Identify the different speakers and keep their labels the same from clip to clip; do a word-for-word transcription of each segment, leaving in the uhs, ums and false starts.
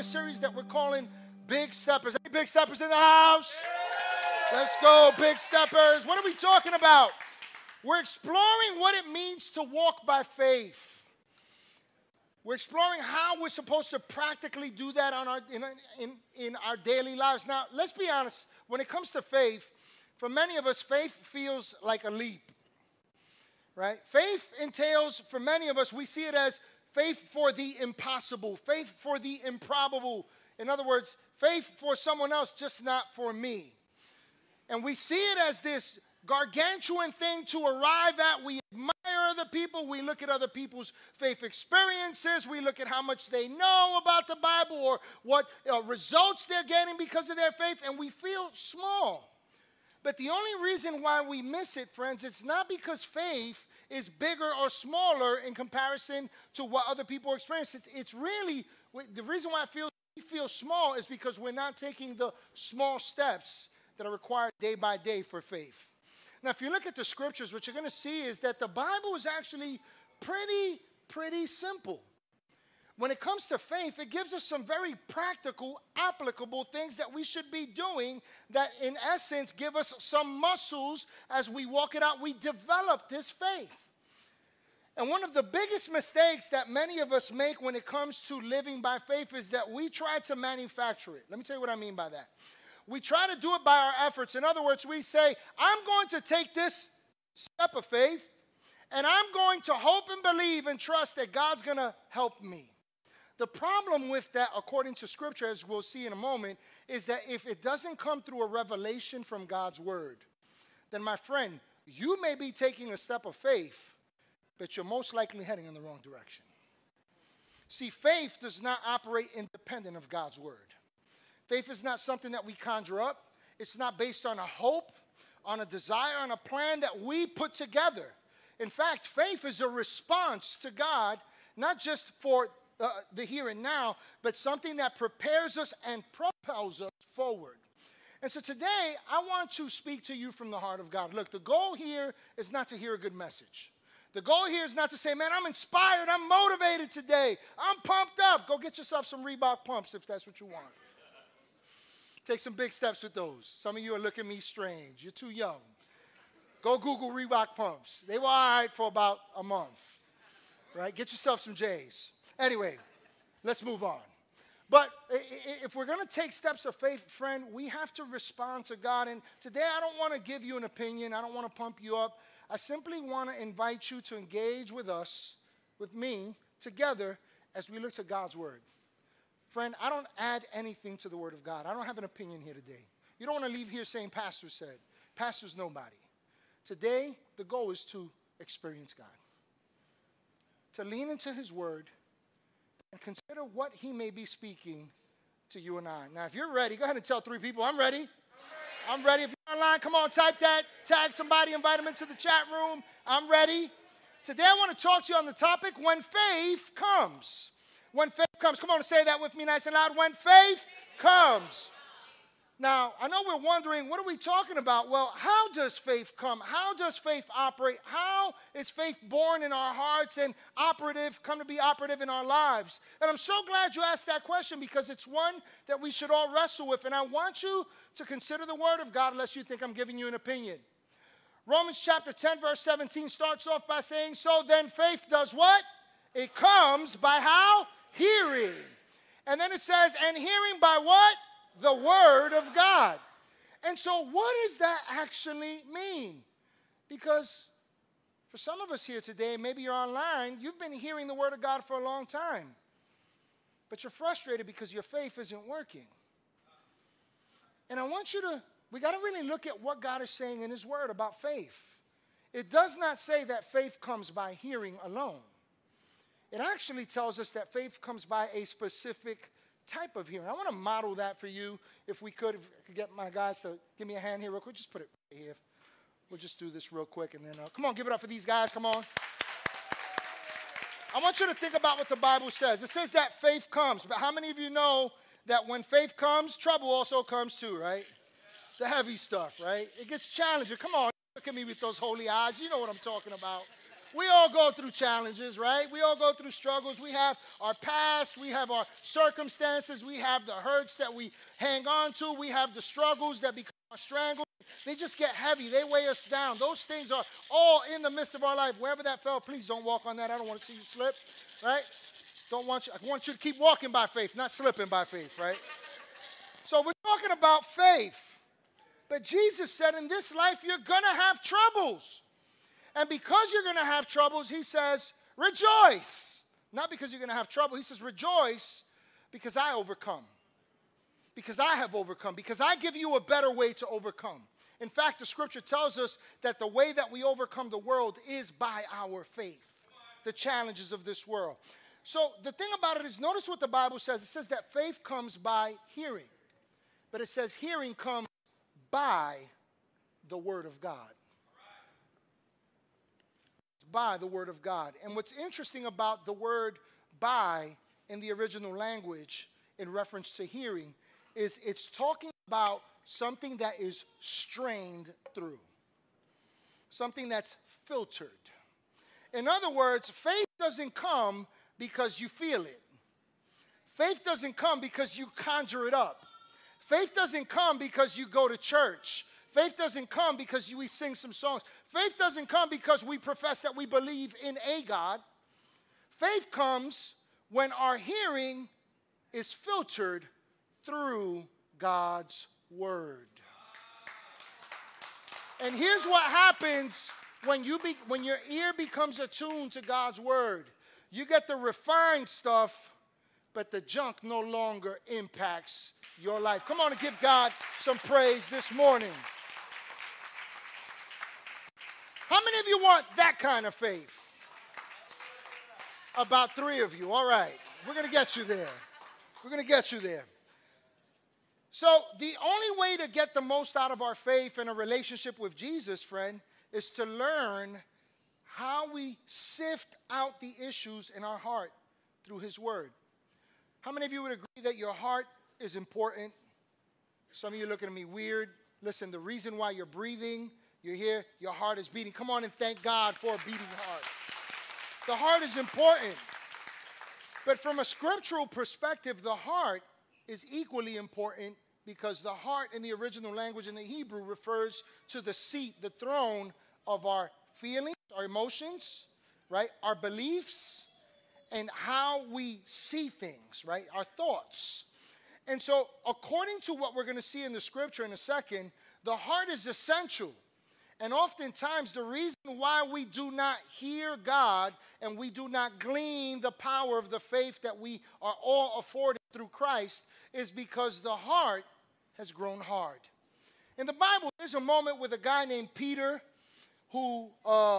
Speaker 1: series that we're calling Big Steppers. Any big steppers in the house? Let's go, big steppers. What are we talking about? We're exploring what it means to walk by faith. We're exploring how we're supposed to practically do that on our, in, in, in our daily lives. Now, let's be honest. When it comes to faith, for many of us, faith feels like a leap, right? Faith entails, for many of us, we see it as faith for the impossible, faith for the improbable. In other words, faith for someone else, just not for me. And we see it as this gargantuan thing to arrive at. We admire other people. We look at other people's faith experiences. We look at how much they know about the Bible or what uh, results they're getting because of their faith, and we feel small. But the only reason why we miss it, friends, it's not because faith is bigger or smaller in comparison to what other people experience. It's, it's really, the reason why I feel, we feel small is because we're not taking the small steps that are required day by day for faith. Now, if you look at the scriptures, what you're going to see is that the Bible is actually pretty, pretty simple. When it comes to faith, it gives us some very practical, applicable things that we should be doing that, in essence, give us some muscles as we walk it out. We develop this faith. And one of the biggest mistakes that many of us make when it comes to living by faith is that we try to manufacture it. Let me tell you what I mean by that. We try to do it by our efforts. In other words, we say, I'm going to take this step of faith, and I'm going to hope and believe and trust that God's going to help me. The problem with that, according to Scripture, as we'll see in a moment, is that if it doesn't come through a revelation from God's Word, then, my friend, you may be taking a step of faith, but you're most likely heading in the wrong direction. See, faith does not operate independent of God's Word. Faith is not something that we conjure up. It's not based on a hope, on a desire, on a plan that we put together. In fact, faith is a response to God, not just for Uh, the here and now, but something that prepares us and propels us forward. And so today, I want to speak to you from the heart of God. Look, the goal here is not to hear a good message. The goal here is not to say, man, I'm inspired, I'm motivated today, I'm pumped up. Go get yourself some Reebok pumps if that's what you want. Take some big steps with those. Some of you are looking at me strange. You're too young. Go Google Reebok pumps. They were all right for about a month, right? Get yourself some J's. Anyway, let's move on. But if we're going to take steps of faith, friend, we have to respond to God. And today I don't want to give you an opinion. I don't want to pump you up. I simply want to invite you to engage with us, with me, together as we look to God's Word. Friend, I don't add anything to the Word of God. I don't have an opinion here today. You don't want to leave here saying, Pastor said. Pastor's nobody. Today, the goal is to experience God, to lean into His Word, and consider what He may be speaking to you and I. Now, if you're ready, go ahead and tell three people, I'm ready. I'm ready. I'm ready. If you're online, come on, type that. Tag somebody, invite them into the chat room. I'm ready. Today, I want to talk to you on the topic, when faith comes. When faith comes. Come on and say that with me nice and loud. When faith comes. Now, I know we're wondering, what are we talking about? Well, how does faith come? How does faith operate? How is faith born in our hearts and operative, come to be operative in our lives? And I'm so glad you asked that question, because it's one that we should all wrestle with. And I want you to consider the Word of God, unless you think I'm giving you an opinion. Romans chapter ten, verse seventeen starts off by saying, so then faith does what? It comes by how? Hearing. And then it says, and hearing by what? The Word of God. And so what does that actually mean? Because for some of us here today, maybe you're online, you've been hearing the Word of God for a long time, but you're frustrated because your faith isn't working. And I want you to, we got to really look at what God is saying in His Word about faith. It does not say that faith comes by hearing alone. It actually tells us that faith comes by a specific type of hearing. I want to model that for you, if we could, if I could get my guys to give me a hand here real quick. Just put it right here. We'll just do this real quick, and then, uh, come on, give it up for these guys, come on. I want you to think about what the Bible says. It says that faith comes, but how many of you know that when faith comes, trouble also comes too, right? The heavy stuff, right? It gets challenging. Come on, look at me with those holy eyes. You know what I'm talking about. We all go through challenges, right? We all go through struggles. We have our past. We have our circumstances. We have the hurts that we hang on to. We have the struggles that become our strangles. They just get heavy. They weigh us down. Those things are all in the midst of our life. Wherever that fell, please don't walk on that. I don't want to see you slip, right? Don't want you, I want you to keep walking by faith, not slipping by faith, right? So we're talking about faith. But Jesus said in this life, you're going to have troubles. And because you're going to have troubles, he says, rejoice. Not because you're going to have trouble. He says, rejoice because I overcome. Because I have overcome. Because I give you a better way to overcome. In fact, the scripture tells us that the way that we overcome the world is by our faith. The challenges of this world. So the thing about it is, notice what the Bible says. It says that faith comes by hearing. But it says hearing comes by the word of God. It's by the word of God. And what's interesting about the word by in the original language in reference to hearing is it's talking about something that is strained through. Something that's filtered. In other words, faith doesn't come because you feel it. Faith doesn't come because you conjure it up. Faith doesn't come because you go to church. Faith doesn't come because you, we sing some songs. Faith doesn't come because we profess that we believe in a God. Faith comes when our hearing is filtered through God's word. And here's what happens when, you be, when your ear becomes attuned to God's word. You get the refined stuff, but the junk no longer impacts your life. Come on and give God some praise this morning. How many of you want that kind of faith? About three of you. All right. We're going to get you there. We're going to get you there. So the only way to get the most out of our faith and a relationship with Jesus, friend, is to learn how we sift out the issues in our heart through his word. How many of you would agree that your heart is important? Some of you are looking at me weird. Listen, the reason why you're breathing, you're here, your heart is beating. Come on and thank God for a beating heart. The heart is important. But from a scriptural perspective, the heart is equally important because the heart in the original language in the Hebrew refers to the seat, the throne of our feelings, our emotions, right? Our beliefs, and how we see things, right? Our thoughts. And so, according to what we're going to see in the scripture in a second, the heart is essential. And oftentimes, the reason why we do not hear God and we do not glean the power of the faith that we are all afforded through Christ is because the heart has grown hard. In the Bible, there's a moment with a guy named Peter who, uh,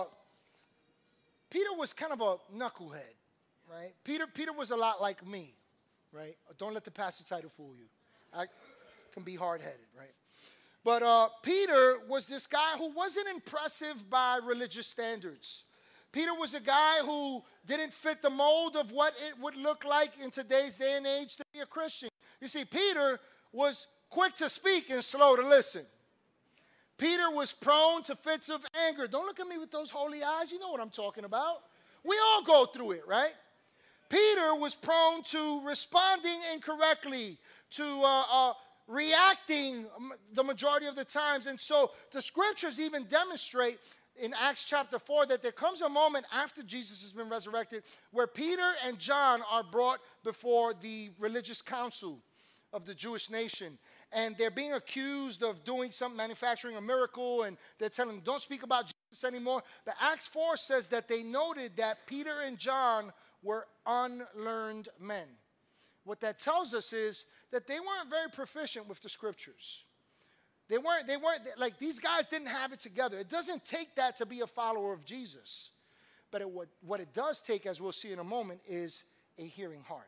Speaker 1: Peter was kind of a knucklehead, right? Peter, Peter was a lot like me, right? Don't let the pastor title fool you. I can be hard-headed, right? But uh, Peter was this guy who wasn't impressive by religious standards. Peter was a guy who didn't fit the mold of what it would look like in today's day and age to be a Christian. You see, Peter was quick to speak and slow to listen. Peter was prone to fits of anger. Don't look at me with those holy eyes. You know what I'm talking about. We all go through it, right? Peter was prone to responding incorrectly, to uh, uh, reacting the majority of the times. And so the scriptures even demonstrate in Acts chapter four that there comes a moment after Jesus has been resurrected where Peter and John are brought before the religious council of the Jewish nation. And they're being accused of doing some, manufacturing a miracle, and they're telling them, don't speak about Jesus anymore. But Acts four says that they noted that Peter and John were unlearned men. What that tells us is that they weren't very proficient with the scriptures. They weren't, they weren't, like these guys didn't have it together. It doesn't take that to be a follower of Jesus. But it, what, what it does take, as we'll see in a moment, is a hearing heart.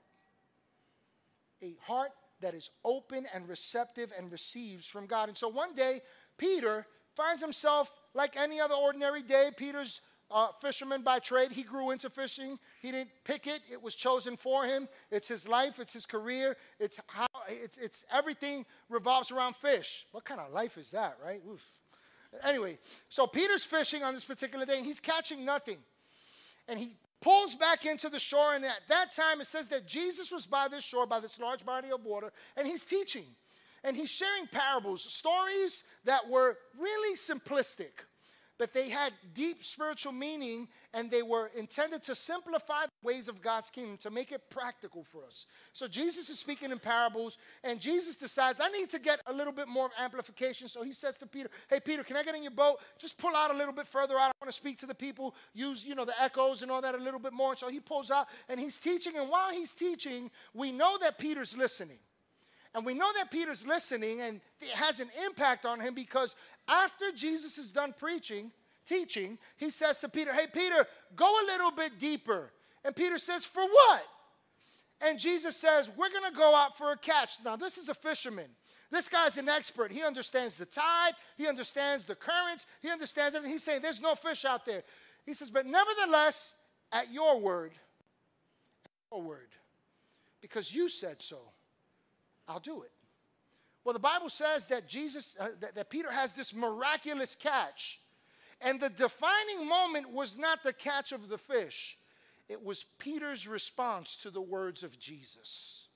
Speaker 1: A heart that is open and receptive and receives from God. And so one day, Peter finds himself like any other ordinary day. Peter's a fisherman by trade. He grew into fishing. He didn't pick it. It was chosen for him. It's his life. It's his career. It's how. It's, it's everything revolves around fish. What kind of life is that, right? Oof. Anyway, so Peter's fishing on this particular day, and he's catching nothing. and he pulls back into the shore, and at that time it says that Jesus was by this shore, by this large body of water, and he's teaching. And he's sharing parables, stories that were really simplistic, but they had deep spiritual meaning, and they were intended to simplify the ways of God's kingdom, to make it practical for us. So Jesus is speaking in parables, and Jesus decides, I need to get a little bit more amplification. So he says to Peter, hey, Peter, can I get in your boat? Just pull out a little bit further out. I want to speak to the people, use, you know, the echoes and all that a little bit more. And so he pulls out, and he's teaching, and while he's teaching, we know that Peter's listening. And we know that Peter's listening, and it has an impact on him, because after Jesus is done preaching, teaching, he says to Peter, hey, Peter, go a little bit deeper. And Peter says, for what? And Jesus says, we're going to go out for a catch. Now, this is a fisherman. This guy's an expert. He understands the tide. He understands the currents. He understands everything. He's saying, there's no fish out there. He says, but nevertheless, at your word, at your word, because you said so, I'll do it. Well, the Bible says that Jesus, uh, that, that Peter has this miraculous catch. And the defining moment was not the catch of the fish. It was Peter's response to the words of Jesus.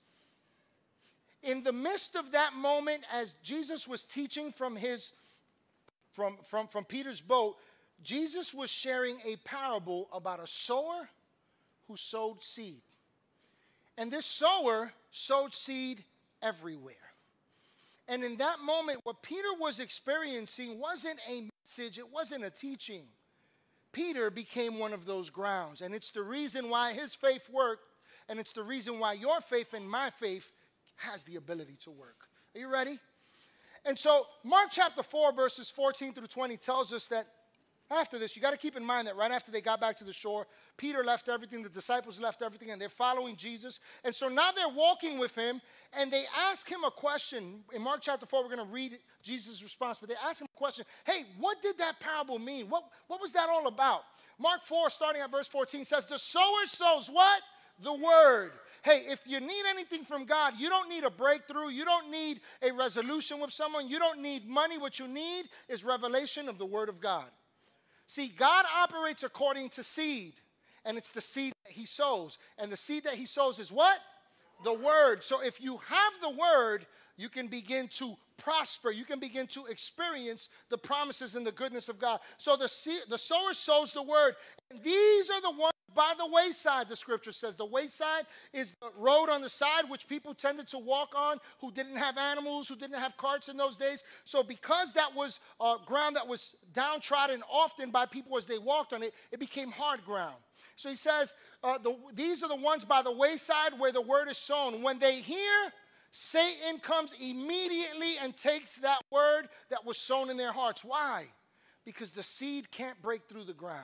Speaker 1: In the midst of that moment, as Jesus was teaching from his, from, from, from Peter's boat, Jesus was sharing a parable about a sower who sowed seed. And this sower sowed seed everywhere. And in that moment, what Peter was experiencing wasn't a message, it wasn't a teaching. Peter became one of those grounds. And it's the reason why his faith worked, and it's the reason why your faith and my faith has the ability to work. Are you ready? And so, Mark chapter four, verses fourteen through twenty tells us that after this, you got to keep in mind that right after they got back to the shore, Peter left everything, the disciples left everything, and they're following Jesus. And so now they're walking with him, and they ask him a question. In Mark chapter four, we're going to read Jesus' response, but they ask him a question. Hey, what did that parable mean? What, what was that all about? Mark four, starting at verse fourteen, says, the sower sows what? The word. Hey, if you need anything from God, you don't need a breakthrough. You don't need a resolution with someone. You don't need money. What you need is revelation of the word of God. See, God operates according to seed, and it's the seed that he sows. And the seed that he sows is what? The word. So if you have the word, you can begin to prosper. You can begin to experience the promises and the goodness of God. So the, seed, the sower sows the word. And these are the ones by the wayside, the scripture says. The wayside is the road on the side, which people tended to walk on who didn't have animals, who didn't have carts in those days. So because that was uh, ground that was downtrodden often by people as they walked on it, it became hard ground. So he says, uh, the, these are the ones by the wayside where the word is sown. When they hear, Satan comes immediately and takes that word that was sown in their hearts. Why? Because the seed can't break through the ground.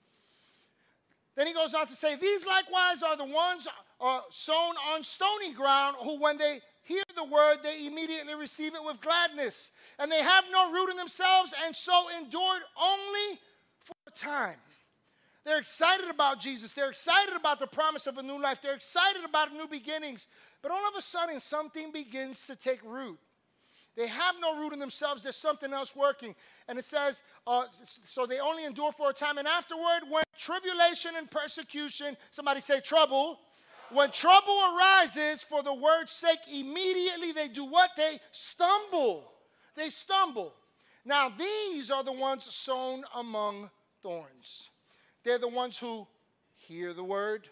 Speaker 1: Then he goes on to say, these likewise are the ones uh, sown on stony ground, who when they hear the word, they immediately receive it with gladness. And they have no root in themselves, and so endured only for a time. They're excited about Jesus. They're excited about the promise of a new life. They're excited about new beginnings. But all of a sudden, something begins to take root. They have no root in themselves. There's something else working. And it says, uh, so they only endure for a time. And afterward, when tribulation and persecution, somebody say trouble. When trouble arises for the word's sake, immediately they do what? They stumble. They stumble. Now, these are the ones sown among thorns. They're the ones who hear the word,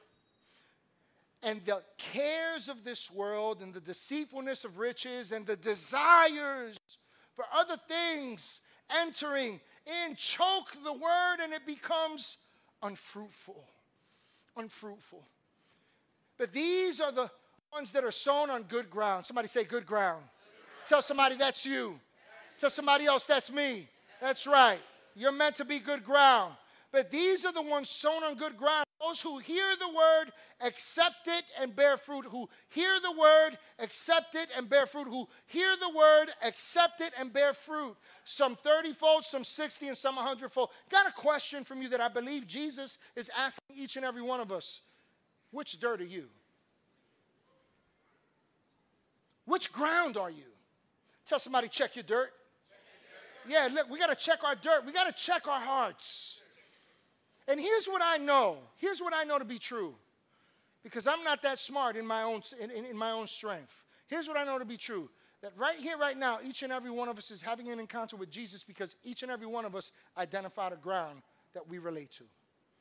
Speaker 1: and the cares of this world and the deceitfulness of riches and the desires for other things entering in choke the word, and it becomes unfruitful. Unfruitful. But these are the ones that are sown on good ground. Somebody say good ground. Tell somebody that's you. Tell somebody else that's me. That's right. You're meant to be good ground. But these are the ones sown on good ground. Those who hear the word, accept it, and bear fruit. Who hear the word, accept it, and bear fruit. Who hear the word, accept it, and bear fruit. Some thirty-fold, some sixty, and some one hundred-fold. Got a question from you that I believe Jesus is asking each and every one of us. Which dirt are you? Which ground are you? Tell somebody, check your dirt. Check your dirt. Yeah, look, we got to check our dirt. We got to check our hearts. And here's what I know. Here's what I know to be true. Because I'm not that smart in my own, in, in, in my own strength. Here's what I know to be true. That right here, right now, each and every one of us is having an encounter with Jesus because each and every one of us identified a ground that we relate to.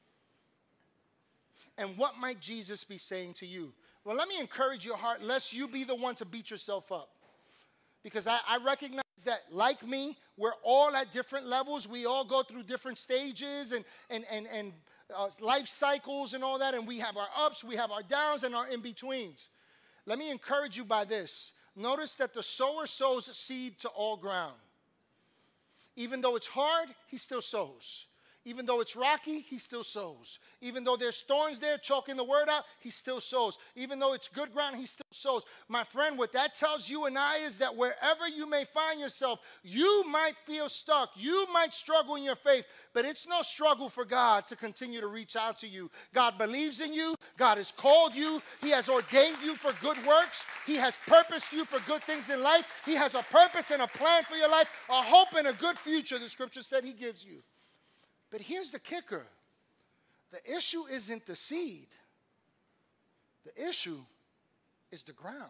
Speaker 1: And what might Jesus be saying to you? Well, let me encourage your heart, lest you be the one to beat yourself up. Because I, I recognize that, like me, we're all at different levels. We all go through different stages and, and, and, and uh, life cycles and all that. And we have our ups, we have our downs, and our in-betweens. Let me encourage you by this. Notice that the sower sows seed to all ground. Even though it's hard, he still sows. Even though it's rocky, he still sows. Even though there's thorns there choking the word out, he still sows. Even though it's good ground, he still sows. My friend, what that tells you and I is that wherever you may find yourself, you might feel stuck. You might struggle in your faith, but it's no struggle for God to continue to reach out to you. God believes in you. God has called you. He has ordained you for good works. He has purposed you for good things in life. He has a purpose and a plan for your life, a hope and a good future, the scripture said he gives you. But here's the kicker. The issue isn't the seed. The issue is the ground.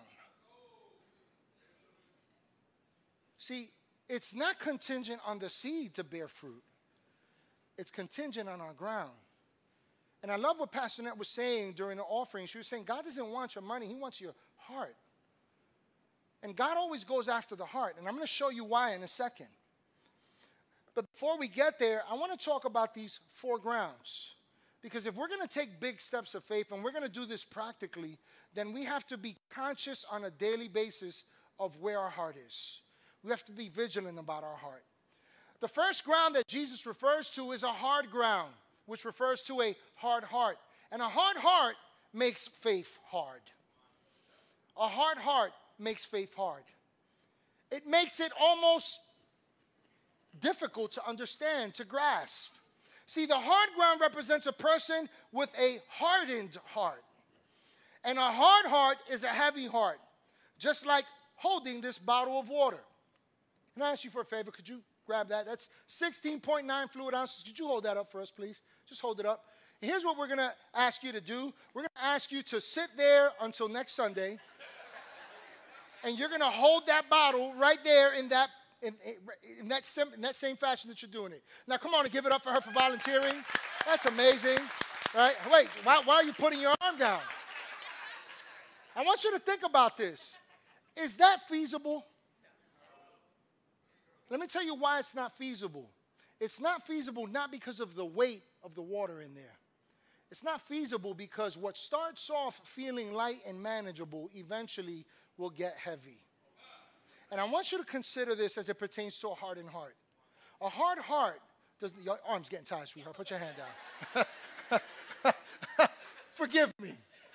Speaker 1: See, it's not contingent on the seed to bear fruit. It's contingent on our ground. And I love what Pastor Net was saying during the offering. She was saying, God doesn't want your money. He wants your heart. And God always goes after the heart. And I'm going to show you why in a second. But before we get there, I want to talk about these four grounds. Because if we're going to take big steps of faith and we're going to do this practically, then we have to be conscious on a daily basis of where our heart is. We have to be vigilant about our heart. The first ground that Jesus refers to is a hard ground, which refers to a hard heart. And a hard heart makes faith hard. A hard heart makes faith hard. It makes it almost difficult to understand, to grasp. See, the hard ground represents a person with a hardened heart. And a hard heart is a heavy heart, just like holding this bottle of water. Can I ask you for a favor? Could you grab that? That's sixteen point nine fluid ounces. Could you hold that up for us, please? Just hold it up. And here's what we're going to ask you to do. We're going to ask you to sit there until next Sunday. And you're going to hold that bottle right there in that In, in, in, that sim, in that same fashion that you're doing it. Now, come on and give it up for her for volunteering. That's amazing. Right? Wait, why, why are you putting your arm down? I want you to think about this. Is that feasible? Let me tell you why it's not feasible. It's not feasible not because of the weight of the water in there. It's not feasible because what starts off feeling light and manageable eventually will get heavy. And I want you to consider this as it pertains to a hardened heart. A hard heart, does, your arm's getting tired, sweetheart. Put your hand down. Forgive me.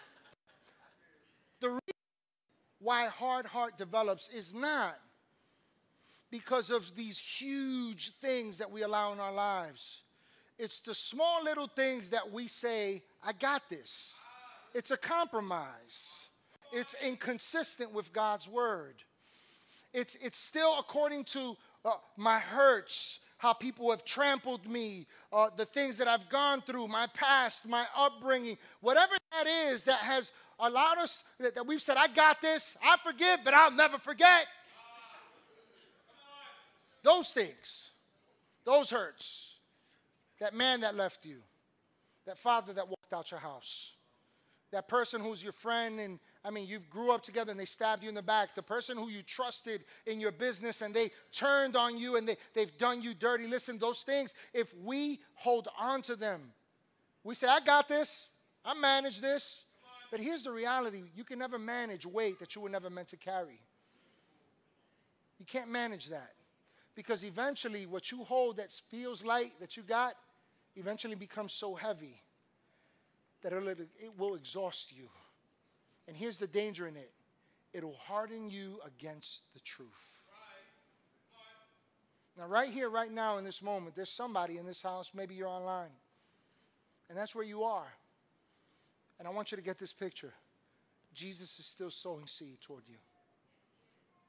Speaker 1: The reason why a hard heart develops is not because of these huge things that we allow in our lives. It's the small little things that we say, I got this. It's a compromise. It's inconsistent with God's word. It's, it's still according to uh, my hurts, how people have trampled me, uh, the things that I've gone through, my past, my upbringing, whatever that is that has allowed us, that, that we've said, I got this, I forgive, but I'll never forget. Those things, those hurts, that man that left you, that father that walked out your house, that person who's your friend and I mean, you grew up together and they stabbed you in the back. The person who you trusted in your business and they turned on you and they, they've done you dirty. Listen, those things, if we hold on to them, we say, I got this. I manage this. But here's the reality. You can never manage weight that you were never meant to carry. You can't manage that. Because eventually what you hold that feels light that you got eventually becomes so heavy that it'll, it will exhaust you. And here's the danger in it. It'll harden you against the truth. Now, right here, right now, in this moment, there's somebody in this house, maybe you're online, and that's where you are. And I want you to get this picture. Jesus is still sowing seed toward you.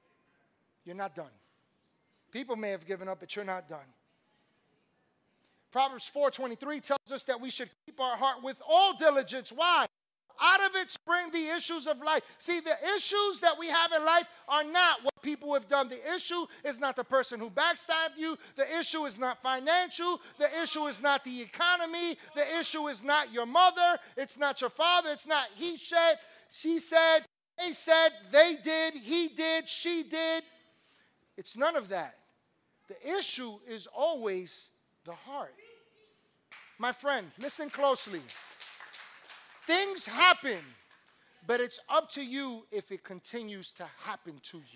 Speaker 1: You're not done. People may have given up, but you're not done. Proverbs four twenty-three tells us that we should keep our heart with all diligence. Why? Out of it spring the issues of life. See, the issues that we have in life are not what people have done. The issue is not the person who backstabbed you. The issue is not financial. The issue is not the economy. The issue is not your mother. It's not your father. It's not he said, she said, they said, they did, he did, she did. It's none of that. The issue is always the heart. My friend, listen closely. Things happen, but it's up to you if it continues to happen to you.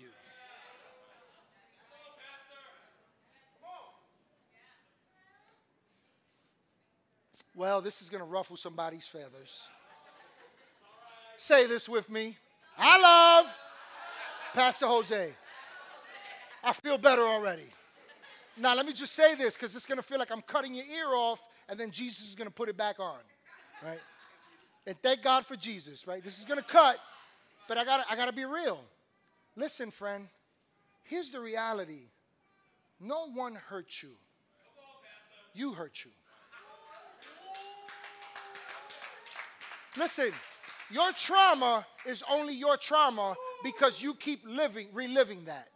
Speaker 1: Well, this is going to ruffle somebody's feathers. Say this with me. I love Pastor Jose. I feel better already. Now, let me just say this because it's going to feel like I'm cutting your ear off, and then Jesus is going to put it back on, right? And thank God for Jesus, right? This is going to cut, but I got I got to be real. Listen, friend, here's the reality. No one hurt you. You hurt you. Listen, your trauma is only your trauma because you keep living, reliving that.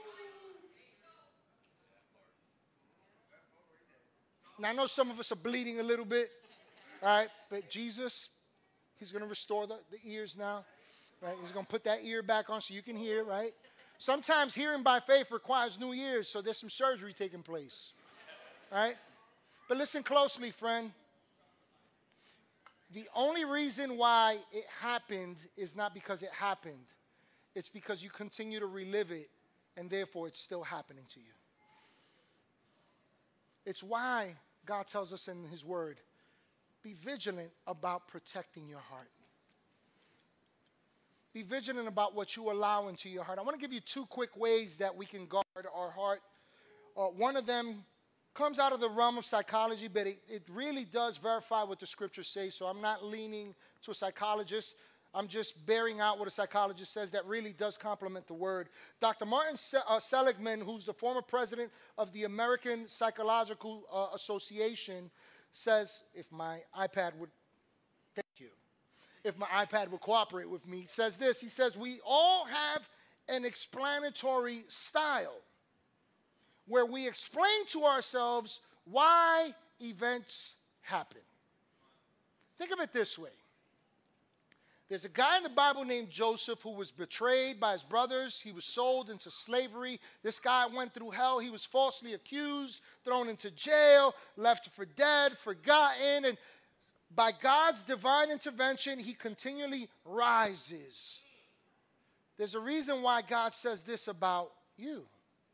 Speaker 1: Now, I know some of us are bleeding a little bit, all right? But Jesus, he's going to restore the, the ears now, right? He's going to put that ear back on so you can hear, right? Sometimes hearing by faith requires new ears, so there's some surgery taking place, right? But listen closely, friend. The only reason why it happened is not because it happened. It's because you continue to relive it, and therefore it's still happening to you. It's why God tells us in his word, be vigilant about protecting your heart. Be vigilant about what you allow into your heart. I want to give you two quick ways that we can guard our heart. Uh, one of them comes out of the realm of psychology, but it, it really does verify what the scriptures say. So I'm not leaning to a psychologist. I'm just bearing out what a psychologist says that really does complement the word. Doctor Martin Se- uh, Seligman, who's the former president of the American Psychological uh, Association, says, if my iPad would, thank you, if my iPad would cooperate with me, says this. He says, we all have an explanatory style where we explain to ourselves why events happen. Think of it this way. There's a guy in the Bible named Joseph who was betrayed by his brothers. He was sold into slavery. This guy went through hell. He was falsely accused, thrown into jail, left for dead, forgotten. And by God's divine intervention, he continually rises. There's a reason why God says this about you.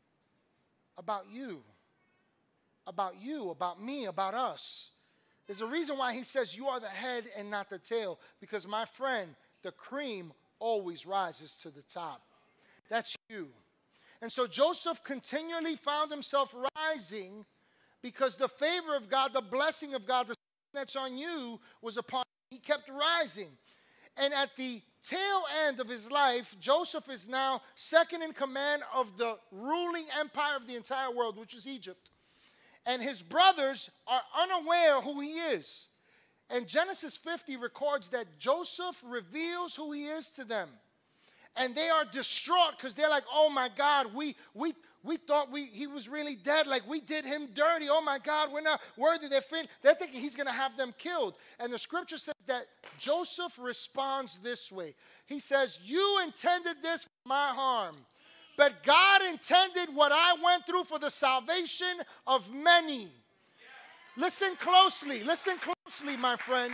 Speaker 1: About you. About you, about me, about us. There's a reason why he says you are the head and not the tail. Because, my friend, the cream always rises to the top. That's you. And so Joseph continually found himself rising because the favor of God, the blessing of God, the that's on you was upon him. He kept rising. And at the tail end of his life, Joseph is now second in command of the ruling empire of the entire world, which is Egypt. And his brothers are unaware who he is. And Genesis fifty records that Joseph reveals who he is to them. And they are distraught because they're like, oh my God, we we we thought we he was really dead. Like we did him dirty. Oh my God, we're not worthy. They're, fin- they're thinking he's going to have them killed. And the scripture says that Joseph responds this way. He says, you intended this for my harm. But God intended what I went through for the salvation of many. Listen closely. Listen closely, my friend.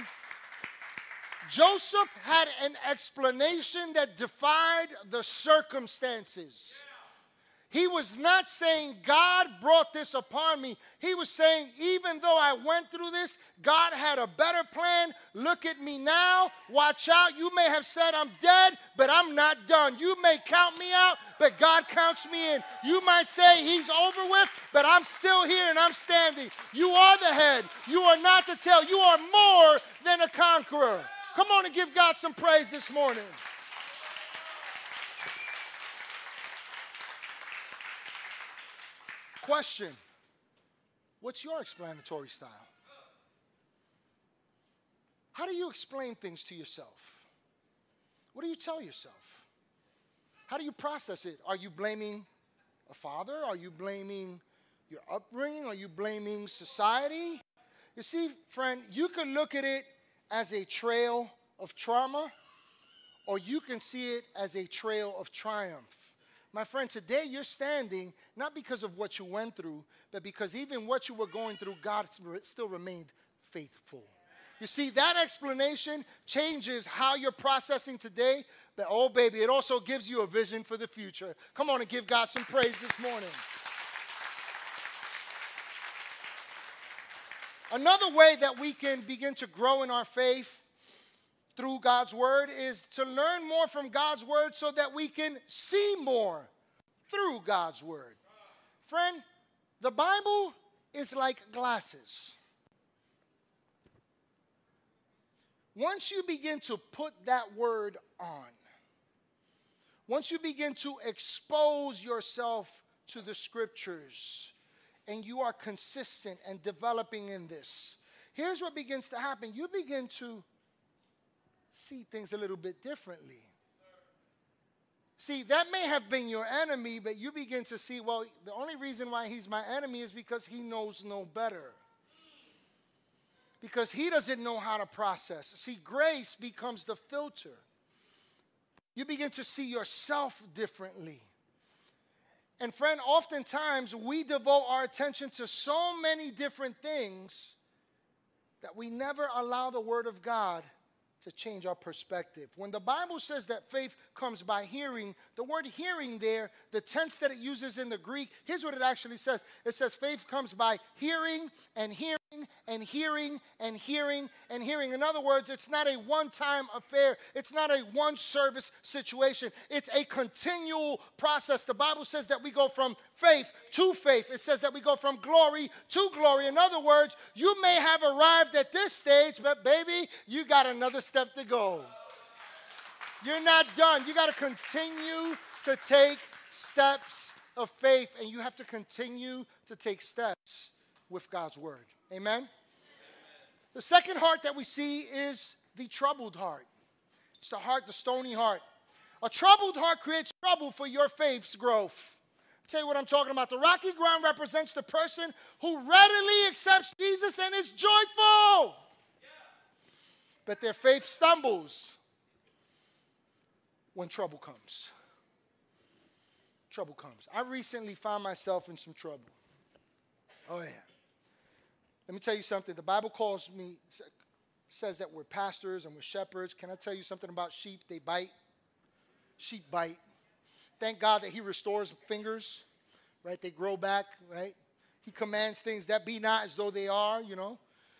Speaker 1: Joseph had an explanation that defied the circumstances. He was not saying, God brought this upon me. He was saying, even though I went through this, God had a better plan. Look at me now. Watch out. You may have said I'm dead, but I'm not done. You may count me out, but God counts me in. You might say he's over with, but I'm still here and I'm standing. You are the head. You are not the tail. You are more than a conqueror. Come on and give God some praise this morning. Question. What's your explanatory style? How do you explain things to yourself? What do you tell yourself? How do you process it? Are you blaming a father? Are you blaming your upbringing? Are you blaming society? You see, friend, you can look at it as a trail of trauma, or you can see it as a trail of triumph. My friend, today you're standing not because of what you went through, but because even what you were going through, God still remained faithful. You see, that explanation changes how you're processing today, but oh, baby, it also gives you a vision for the future. Come on and give God some praise this morning. Another way that we can begin to grow in our faith through God's word is to learn more from God's word so that we can see more through God's word. Friend, the Bible is like glasses. Once you begin to put that word on, once you begin to expose yourself to the scriptures, and you are consistent and developing in this, here's what begins to happen. You begin to see things a little bit differently. See, that may have been your enemy, but you begin to see, well, the only reason why he's my enemy is because he knows no better. Because he doesn't know how to process. See, grace becomes the filter. You begin to see yourself differently. And friend, oftentimes we devote our attention to so many different things that we never allow the Word of God to change our perspective. When the Bible says that faith comes by hearing, the word hearing there, the tense that it uses in the Greek, here's what it actually says. It says faith comes by hearing and hearing and hearing and hearing and hearing. In other words, it's not a one-time affair. It's not a one-service situation. It's a continual process. The Bible says that we go from faith to faith. It says that we go from glory to glory. In other words, you may have arrived at this stage, but baby, you got another step to go. You're not done. You got to continue to take steps of faith, and you have to continue to take steps with God's word. Amen? Amen? The second heart that we see is the troubled heart. It's the heart, the stony heart. A troubled heart creates trouble for your faith's growth. I'll tell you what I'm talking about. The rocky ground represents the person who readily accepts Jesus and is joyful. But their faith stumbles when trouble comes. Trouble comes. I recently found myself in some trouble. Oh, yeah. Let me tell you something. The Bible calls me, says that we're pastors and we're shepherds. Can I tell you something about sheep? They bite. Sheep bite. Thank God that he restores fingers, right? They grow back, right? He commands things that be not as though they are, you know.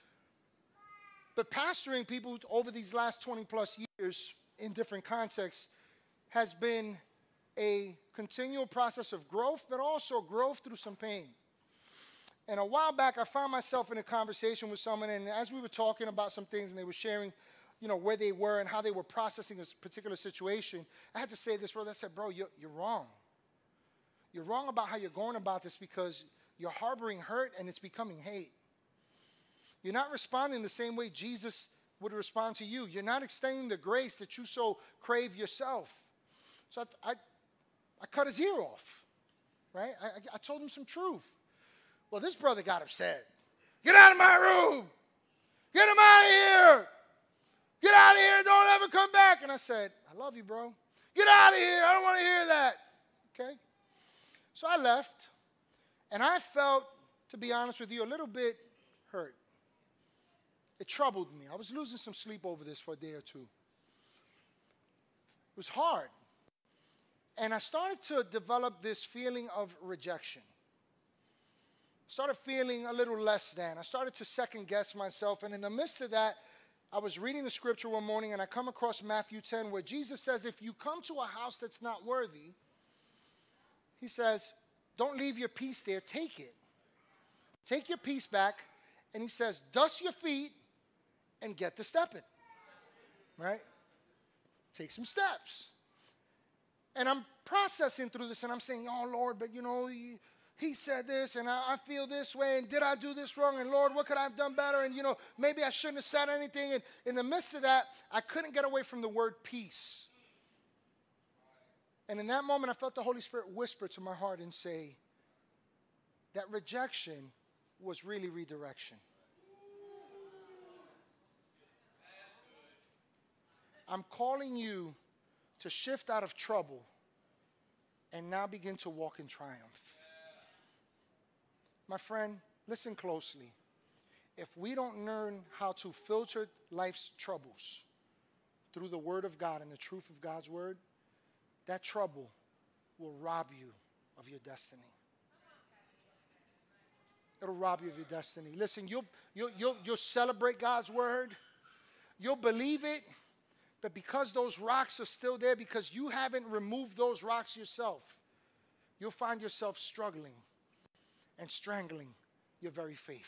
Speaker 1: But pastoring people over these last twenty plus years in different contexts has been a continual process of growth, but also growth through some pain. And a while back, I found myself in a conversation with someone, and as we were talking about some things, and they were sharing, you know, where they were and how they were processing a particular situation, I had to say this, brother. I said, bro, you're, you're wrong. You're wrong about how you're going about this because you're harboring hurt and it's becoming hate. You're not responding the same way Jesus would respond to you. You're not extending the grace that you so crave yourself. So I, I, I cut his ear off, right? I, I told him some truth. Well, this brother got upset. Get out of my room. Get him out of here. Get out of here. Don't ever come back. And I said, I love you, bro. Get out of here. I don't want to hear that. Okay? So I left, and I felt, to be honest with you, a little bit hurt. It troubled me. I was losing some sleep over this for a day or two. It was hard. And I started to develop this feeling of rejection. Started feeling a little less than. I started to second guess myself. And in the midst of that, I was reading the scripture one morning and I come across Matthew ten where Jesus says, if you come to a house that's not worthy, he says, don't leave your peace there, take it. Take your peace back. And he says, dust your feet and get to stepping. Right? Take some steps. And I'm processing through this and I'm saying, oh Lord, but you know, you, he said this, and I, I feel this way, and did I do this wrong? And Lord, what could I have done better? And, you know, maybe I shouldn't have said anything. And in the midst of that, I couldn't get away from the word peace. And in that moment, I felt the Holy Spirit whisper to my heart and say, that rejection was really redirection. I'm calling you to shift out of trouble and now begin to walk in triumph. My friend, listen closely. If we don't learn how to filter life's troubles through the Word of God and the truth of God's Word, that trouble will rob you of your destiny. It'll rob you of your destiny. Listen, you'll, you'll, you'll, you'll celebrate God's Word. You'll believe it. But because those rocks are still there, because you haven't removed those rocks yourself, you'll find yourself struggling and strangling your very faith.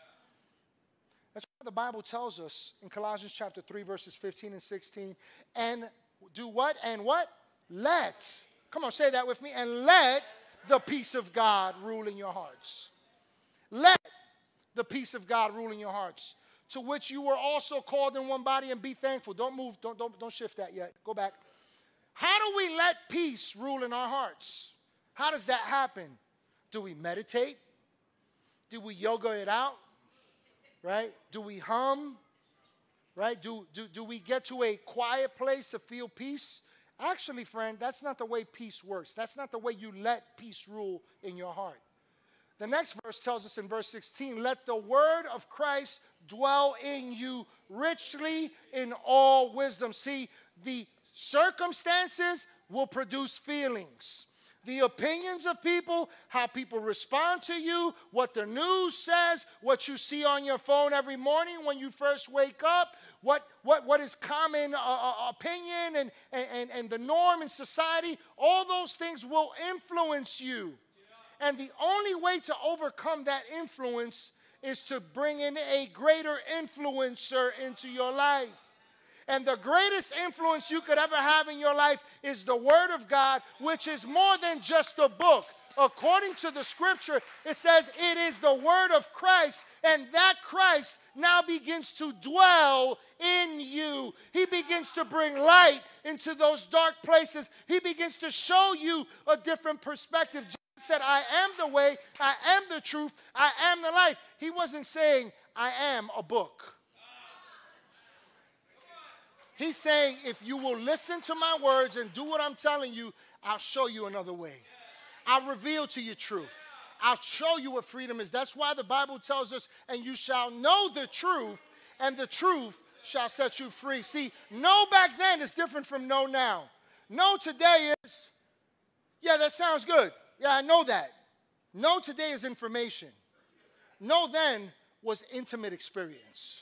Speaker 1: That's why the Bible tells us in Colossians chapter three, verses fifteen and sixteen, and do what? And what? Let. Come on, say that with me. And let the peace of God rule in your hearts. Let the peace of God rule in your hearts, to which you were also called in one body, and be thankful. Don't move. Don't, don't, don't shift that yet. Go back. How do we let peace rule in our hearts? How does that happen? Do we meditate? Do we yoga it out? Right? Do we hum? Right? Do, do, do we get to a quiet place to feel peace? Actually, friend, that's not the way peace works. That's not the way you let peace rule in your heart. The next verse tells us in verse sixteen, let the word of Christ dwell in you richly in all wisdom. See, the circumstances will produce feelings. The opinions of people, how people respond to you, what the news says, what you see on your phone every morning when you first wake up, what, what, what is common uh, uh, opinion and, and, and the norm in society, all those things will influence you. And the only way to overcome that influence is to bring in a greater influencer into your life. And the greatest influence you could ever have in your life is the Word of God, which is more than just a book. According to the Scripture, it says it is the Word of Christ, and that Christ now begins to dwell in you. He begins to bring light into those dark places. He begins to show you a different perspective. Jesus said, I am the way, I am the truth, I am the life. He wasn't saying, I am a book. He's saying, if you will listen to my words and do what I'm telling you, I'll show you another way. I'll reveal to you truth. I'll show you what freedom is. That's why the Bible tells us, and you shall know the truth, and the truth shall set you free. See, know back then is different from know now. Know today is, yeah, that sounds good. Yeah, I know that. Know today is information. Know then was intimate experience.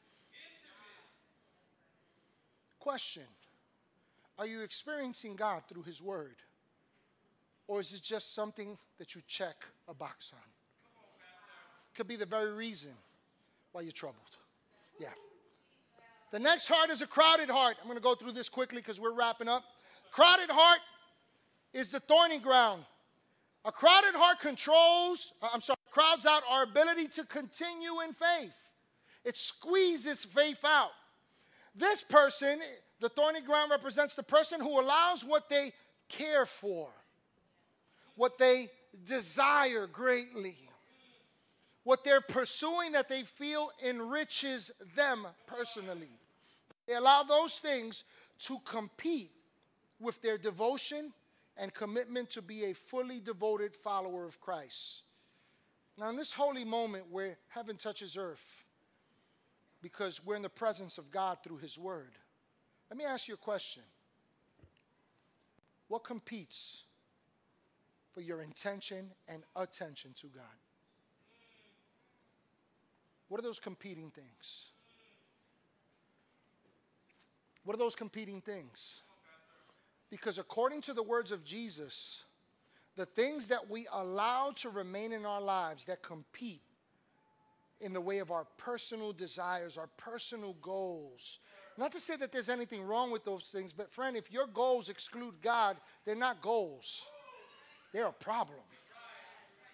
Speaker 1: Question, are you experiencing God through His Word? Or is it just something that you check a box on? Could be the very reason why you're troubled. Yeah. The next heart is a crowded heart. I'm going to go through this quickly because we're wrapping up. Crowded heart is the thorny ground. A crowded heart controls, I'm sorry, crowds out our ability to continue in faith. It squeezes faith out. This person, the thorny ground, represents the person who allows what they care for, what they desire greatly, what they're pursuing that they feel enriches them personally. They allow those things to compete with their devotion and commitment to be a fully devoted follower of Christ. Now, in this holy moment where heaven touches earth, because we're in the presence of God through His Word, let me ask you a question. What competes for your intention and attention to God? What are those competing things? What are those competing things? Because according to the words of Jesus, the things that we allow to remain in our lives that compete in the way of our personal desires, our personal goals. Not to say that there's anything wrong with those things, but friend, if your goals exclude God, they're not goals. They're a problem.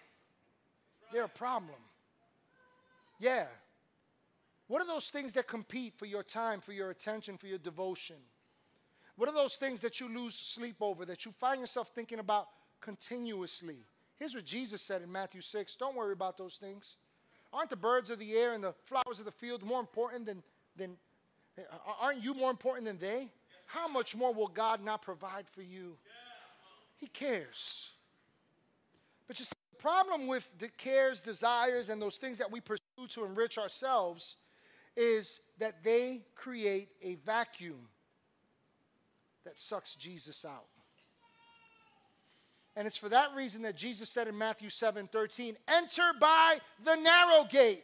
Speaker 1: They're a problem. Yeah. What are those things that compete for your time, for your attention, for your devotion? What are those things that you lose sleep over, that you find yourself thinking about continuously? Here's what Jesus said in Matthew six. Don't worry about those things. Aren't the birds of the air and the flowers of the field more important than, than aren't you more important than they? How much more will God not provide for you? He cares. But you see, the problem with the cares, desires, and those things that we pursue to enrich ourselves is that they create a vacuum that sucks Jesus out. And it's for that reason that Jesus said in Matthew seven thirteen, enter by the narrow gate.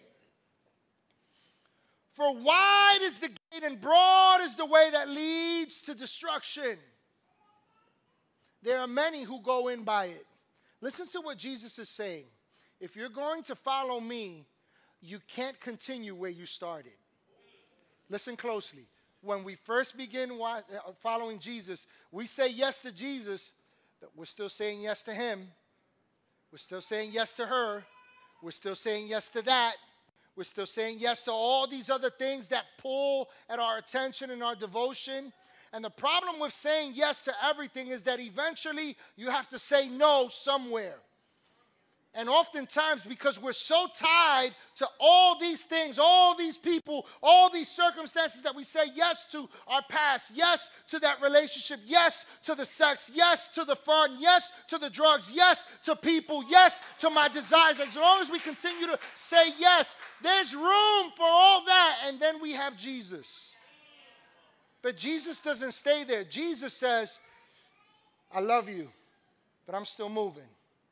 Speaker 1: For wide is the gate and broad is the way that leads to destruction. There are many who go in by it. Listen to what Jesus is saying. If you're going to follow me, you can't continue where you started. Listen closely. When we first begin following Jesus, we say yes to Jesus, but we're still saying yes to him. We're still saying yes to her. We're still saying yes to that. We're still saying yes to all these other things that pull at our attention and our devotion. And the problem with saying yes to everything is that eventually you have to say no somewhere. And oftentimes, because we're so tied to all these things, all these people, all these circumstances, that we say yes to our past, yes to that relationship, yes to the sex, yes to the fun, yes to the drugs, yes to people, yes to my desires. As long as we continue to say yes, there's room for all that. And then we have Jesus. But Jesus doesn't stay there. Jesus says, I love you, but I'm still moving.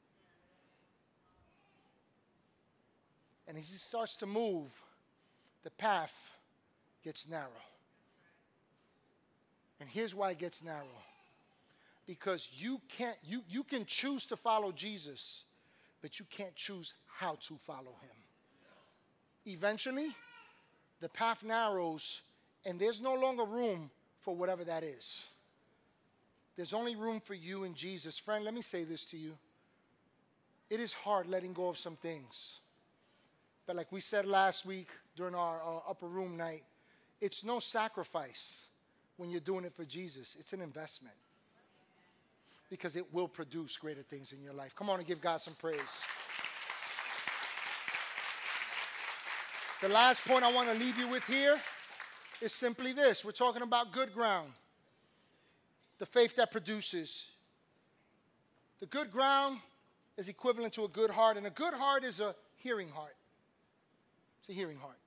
Speaker 1: And as he starts to move, the path gets narrow. And here's why it gets narrow. Because you can't, you, you can choose to follow Jesus, but you can't choose how to follow him. Eventually, the path narrows, and there's no longer room for whatever that is. There's only room for you and Jesus. Friend, let me say this to you. It is hard letting go of some things. But like we said last week during our uh, upper room night, it's no sacrifice when you're doing it for Jesus. It's an investment. Because it will produce greater things in your life. Come on and give God some praise. The last point I want to leave you with here is simply this. We're talking about good ground. The faith that produces. The good ground is equivalent to a good heart. And a good heart is a hearing heart. It's a hearing heart.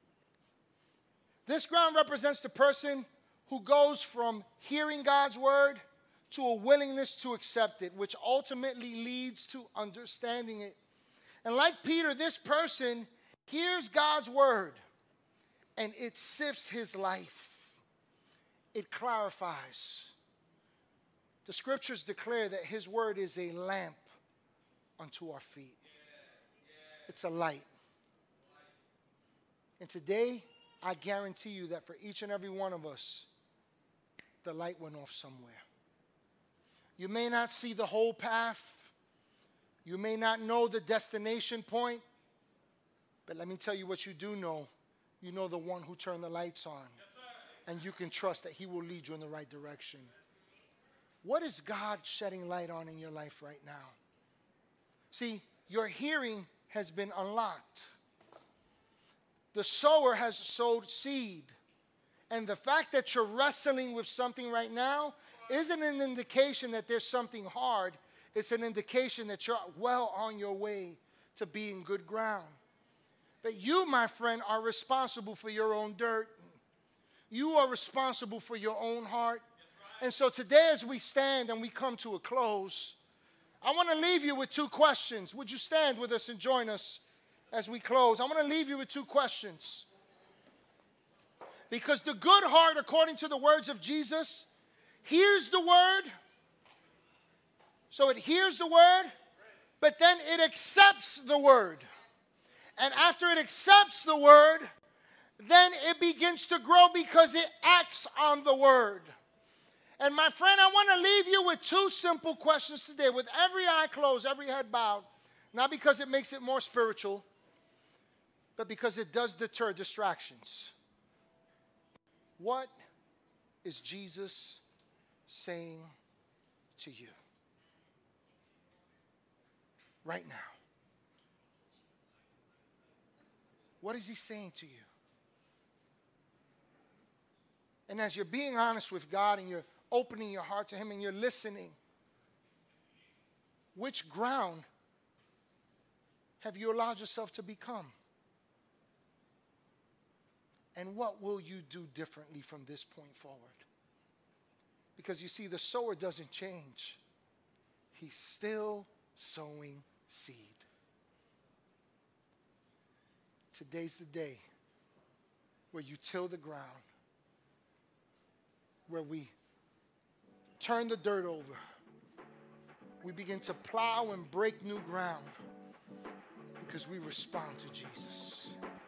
Speaker 1: This ground represents the person who goes from hearing God's word to a willingness to accept it, which ultimately leads to understanding it. And like Peter, this person hears God's word, and it sifts his life. It clarifies. The scriptures declare that his word is a lamp unto our feet. It's a light. And today, I guarantee you that for each and every one of us, the light went off somewhere. You may not see the whole path. You may not know the destination point. But let me tell you what you do know. You know the one who turned the lights on. Yes, and you can trust that he will lead you in the right direction. What is God shedding light on in your life right now? See, your hearing has been unlocked. The sower has sowed seed. And the fact that you're wrestling with something right now isn't an indication that there's something hard. It's an indication that you're well on your way to being good ground. But you, my friend, are responsible for your own dirt. You are responsible for your own heart. And so today as we stand and we come to a close, I want to leave you with two questions. Would you stand with us and join us as we close? I want to leave you with two questions. Because the good heart, according to the words of Jesus, hears the word. So it hears the word, but then it accepts the word. And after it accepts the word, then it begins to grow because it acts on the word. And my friend, I want to leave you with two simple questions today. With every eye closed, every head bowed, Not because it makes it more spiritual, but because it does deter distractions. What is Jesus saying to you right now? What is he saying to you? And as you're being honest with God and you're opening your heart to him and you're listening, which ground have you allowed yourself to become? And what will you do differently from this point forward? Because you see, the sower doesn't change. He's still sowing seed. Today's the day where you till the ground, where we turn the dirt over. We begin to plow and break new ground because we respond to Jesus.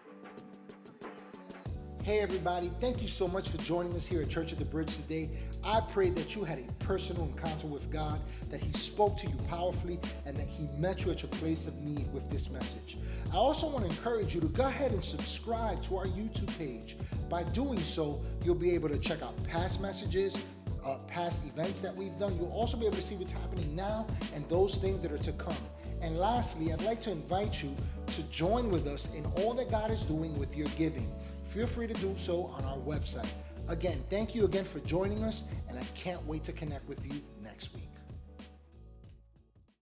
Speaker 1: Hey everybody, thank you so much for joining us here at Church at the Bridge today. I pray that you had a personal encounter with God, that he spoke to you powerfully, and that he met you at your place of need with this message. I also want to encourage you to go ahead and subscribe to our YouTube page. By doing so, you'll be able to check out past messages, uh, past events that we've done. You'll also be able to see what's happening now and those things that are to come. And lastly, I'd like to invite you to join with us in all that God is doing with your giving. Feel free to do so on our website. Again, thank you again for joining us, and I can't wait to connect with you next week.